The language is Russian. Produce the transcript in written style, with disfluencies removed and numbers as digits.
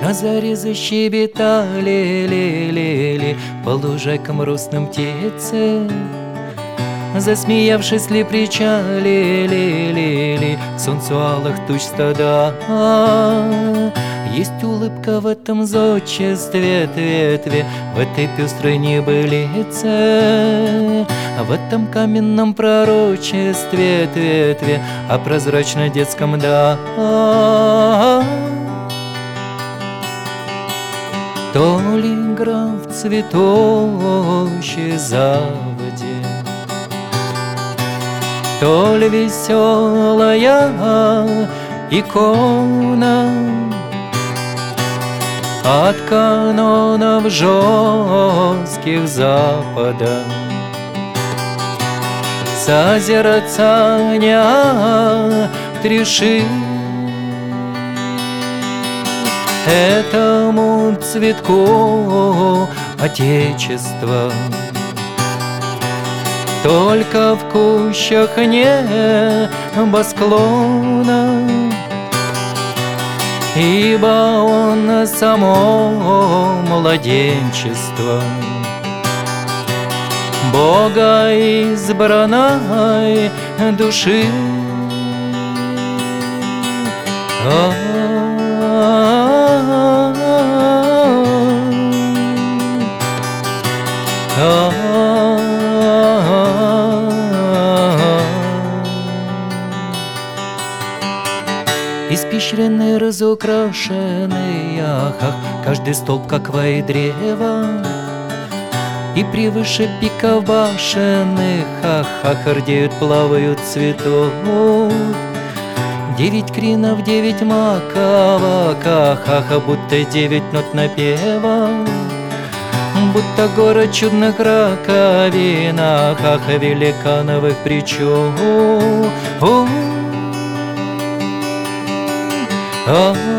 На заре защебетали ле-ле-ле по лужайкам грустным птицы. Засмеявшись ли причали ле-ле-ле к солнцу алых туч стада. Есть улыбка в этом зодчестве ветви, в этой пестрой небылице, в этом каменном пророчестве ветви, о прозрачно детском да. То ли граф цветущей заводе, то ли веселая икона от канонов жестких Запада. Созерцания треши этому цветку Отечества. Только в кущах небосклона, ибо он само младенчество Бога избранной души. Испещренный, разукрашенный ахах, каждый столб как древо, и превыше пиков башенных ахах рдеют, плавают цветов. 9 кринов, 9 маковок, ахаха, будто 9 нот напева, будто город чудных раковин, ахаха, великановых причуд.